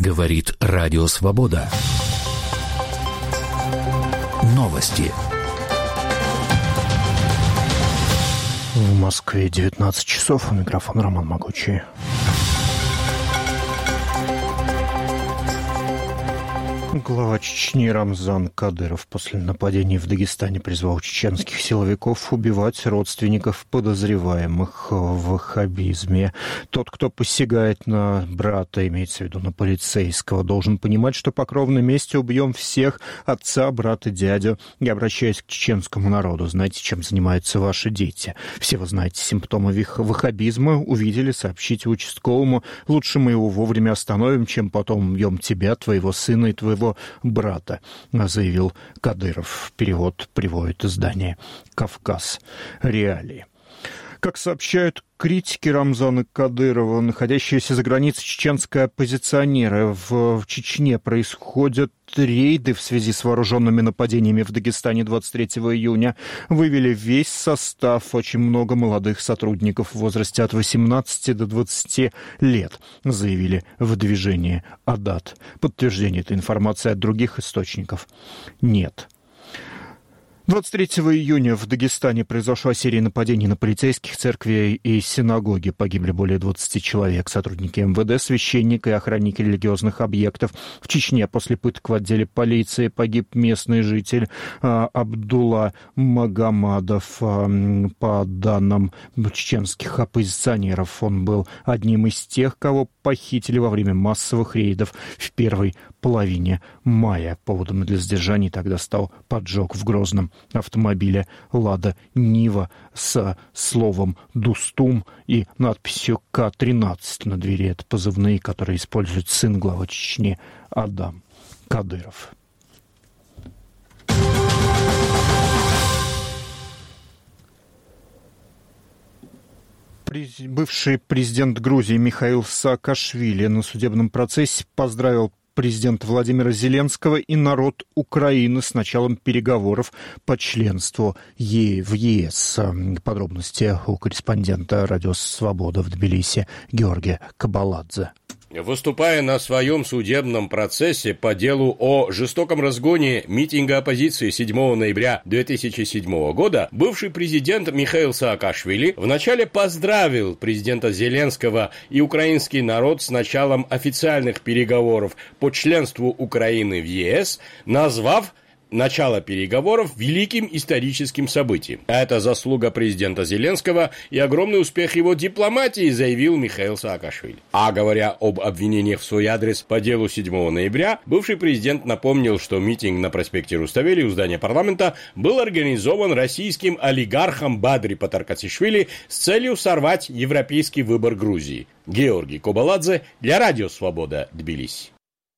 Говорит Радио Свобода. Новости. В Москве 19 часов. У микрофона Роман Могучий. Глава Чечни Рамзан Кадыров после нападений в Дагестане призвал чеченских силовиков убивать родственников подозреваемых в ваххабизме. Тот, кто посягает на брата, имеется в виду на полицейского, должен понимать, что по кровной мести убьем всех: отца, брата, дядю. Я обращаюсь к чеченскому народу. Знаете, чем занимаются ваши дети? Все вы знаете симптомы ваххабизма. Увидели, сообщите участковому. Лучше мы его вовремя остановим, чем потом убьем тебя, твоего сына и твоего брата, заявил Кадыров. Перевод приводит издание «Кавказ. Реалии». Как сообщают критики Рамзана Кадырова, находящиеся за границей чеченские оппозиционеры в Чечне, происходят рейды в связи с вооруженными нападениями в Дагестане 23 июня. Вывели весь состав, очень много молодых сотрудников в возрасте от 18 до 20 лет, заявили в движении «Адат». Подтверждения этой информации от других источников нет. 23 июня в Дагестане произошла серия нападений на полицейских, церкви и синагоги. Погибли более 20 человек. Сотрудники МВД, священник и охранники религиозных объектов. В Чечне после пыток в отделе полиции погиб местный житель Абдулла Магомадов. По данным чеченских оппозиционеров, он был одним из тех, кого похитили во время массовых рейдов в первой половине мая. Поводом для задержаний тогда стал поджог в Грозном автомобиля «Лада Нива» с словом «Дустум» и надписью «К-13» на двери. Это позывные, которые использует сын главы Чечни Адам Кадыров. Бывший президент Грузии Михаил Саакашвили на судебном процессе поздравил президента Владимира Зеленского и народ Украины с началом переговоров по членству в ЕС. Подробности у корреспондента «Радио Свобода» в Тбилиси Георгия Кабаладзе. Выступая на своем судебном процессе по делу о жестоком разгоне митинга оппозиции 7 ноября 2007 года, бывший президент Михаил Саакашвили вначале поздравил президента Зеленского и украинский народ с началом официальных переговоров по членству Украины в ЕС, назвав начало переговоров великим историческим событием. Это заслуга президента Зеленского и огромный успех его дипломатии, заявил Михаил Саакашвили. А говоря об обвинениях в свой адрес по делу 7 ноября, бывший президент напомнил, что митинг на проспекте Руставели у здания парламента был организован российским олигархом Бадри Патаркасишвили с целью сорвать европейский выбор Грузии. Георгий Кабаладзе для Радио Свобода, Тбилиси.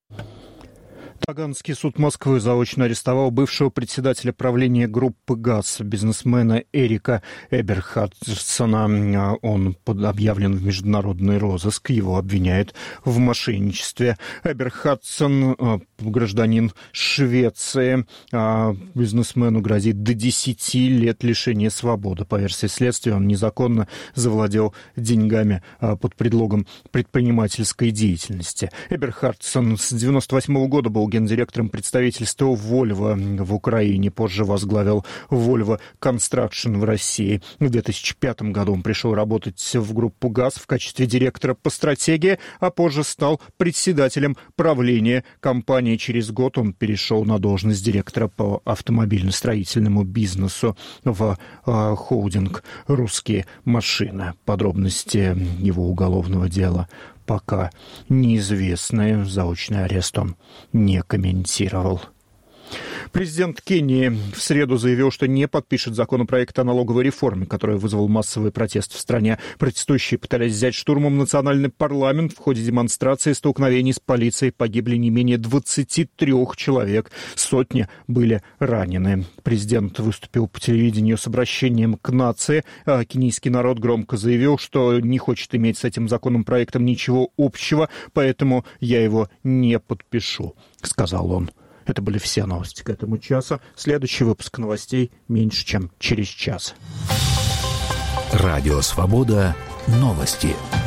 Таганский суд Москвы заочно арестовал бывшего председателя правления группы «ГАЗ», бизнесмена Эрика Эберхардсона. Он объявлен в международный розыск, его обвиняют в мошенничестве. Эберхардсон гражданин Швеции. Бизнесмену грозит до 10 лет лишения свободы. По версии следствия, он незаконно завладел деньгами под предлогом предпринимательской деятельности. Эберхардсон с 1998 года был гендиректором представительства Volvo в Украине, позже возглавил Volvo Construction в России. В 2005 году он пришел работать в группу ГАЗ в качестве директора по стратегии, а позже стал председателем правления компании. Через год он перешел на должность директора по автомобильно-строительному бизнесу в холдинг «Русские машины». Подробности его уголовного дела пока неизвестны. Заочный арест он не комментировал. Президент Кении в среду заявил, что не подпишет законопроект о налоговой реформе, который вызвал массовый протест в стране. Протестующие пытались взять штурмом национальный парламент. В ходе демонстрации и столкновений с полицией погибли не менее 23 человек. Сотни были ранены. Президент выступил по телевидению с обращением к нации. Кенийский народ громко заявил, что не хочет иметь с этим законопроектом ничего общего, поэтому я его не подпишу, сказал он. Это были все новости к этому часу. Следующий выпуск новостей меньше, чем через час. Радио Свобода. Новости.